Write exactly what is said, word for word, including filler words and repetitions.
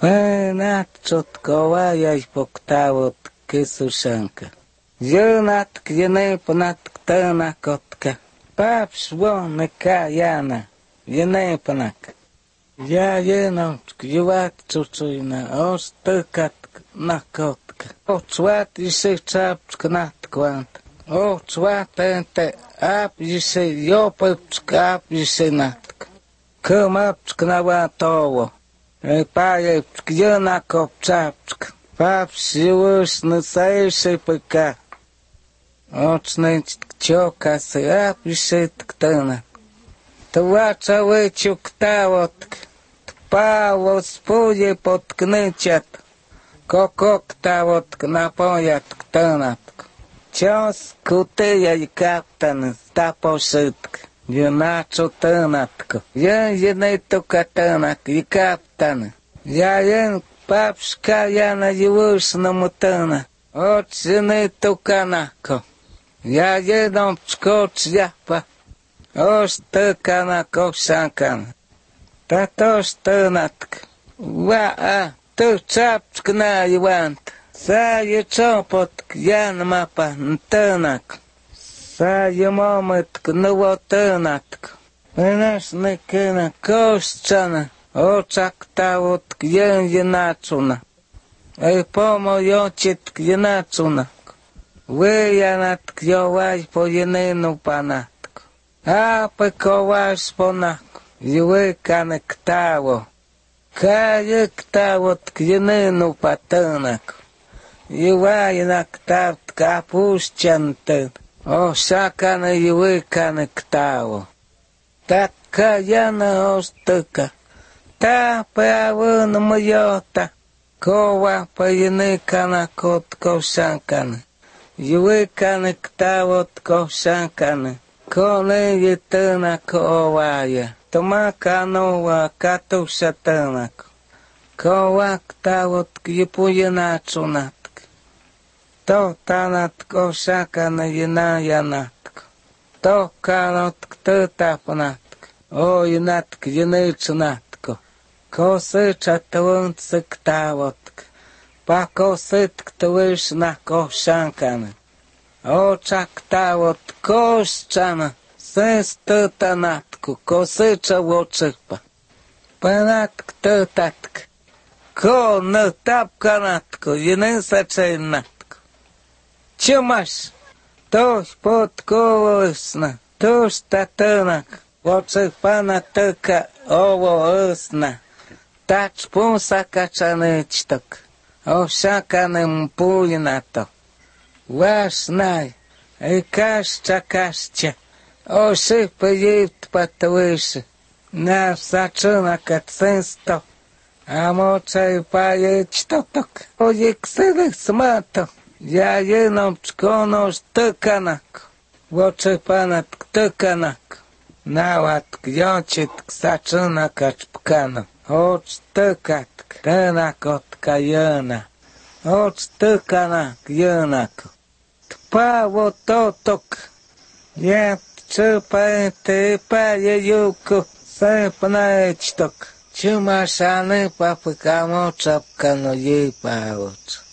Pēnātčotkovā jāizpoktāvot kesušanka. Jönatk jenēpanatk tānakotka. Pāps von nekā jāna. Jenēpanak. Jā jēnotk juvāt cucuina. Os tăkatk nakotka. Otsvāt jisē čāptk natkvant. Otsvāt ente ap jisē jopatk ap jisē natk. Këm aptk navātovo. Pājēptk jēnakop čāptk. Paps jūs nesaišai paka. Očnēčtk čokasi ap jisētk tānak. Tvāča vēčuk tāvotk. Tpāvos pūļi potk nečat. Kokok tāvotk napojatk tānatk. Čos kutējai kaptanis tapošitk. Junāču tānatku. Jēn jeneitu ka tānak i kaptani. Jā jēn paps kā jāna jūs namu tāna. Oč jeneitu kanako. Jā jēnom čkoč jāpa. Os tākanako šankan. Tatos tānatk. Vā a, tu čapčk nāji vant. Sā je čopotk jāna mapa tānak. Sāja mometk nuvo tānatk. Vienas nekena koščana. Očak tāvotk jēn jenācuna. Ei pomo jočitk jenācunak. Vējanatk jo vaipo jenēnu panatk. Āpe ko vaispo nak. Juekanek tāvo. Kā jek tāvotk jenēnu patānak. Juvajanak tāvtk apūšķantad. O šakane juekane ktāvo. Tak kā jana ostaka. Tā pēvāna majota. Kova pa jenekana kot ko šankane. Juekane ktāvot ko šankane. Ko neje tānako ovāja. Tomaka nova katuša tānako. Kova ktāvot kipu jenācunat. To tānatko šakana jenājanatko. To kānotk tātāpanatko. O jenatk jenēčunatko. Ko sēča tavuntsik tāvotk. Pa ko sētk tavišnako šankana. O čak tāvot koščana. Sēs tātanatko. Ko sēča vočikpa. Panatk tātatk. Ko ne tapkanatko jenēsačēnatko. Čumaš, toš pot kovosna, toš tatanak, vocek pana taka ovo osna, tač punsaka čanečtok, o šakanem pulinato. Vaš naj, e kašča kašča, o šipa jift patviši, na sačunakat sensto, a močaj paječtotok, o jekselek smato. Ja jenom čkonoš tăkanak. Voce panatk tăkanak. Navatk jočitk sačunakač pkano. Oč tăkatk tănakotka jăna. Oč tăkanak jănako. Tpavo totok. Jep čupa ente paje juku. Sepnaečtok. Čumašane papikamo čapkano jipavoč.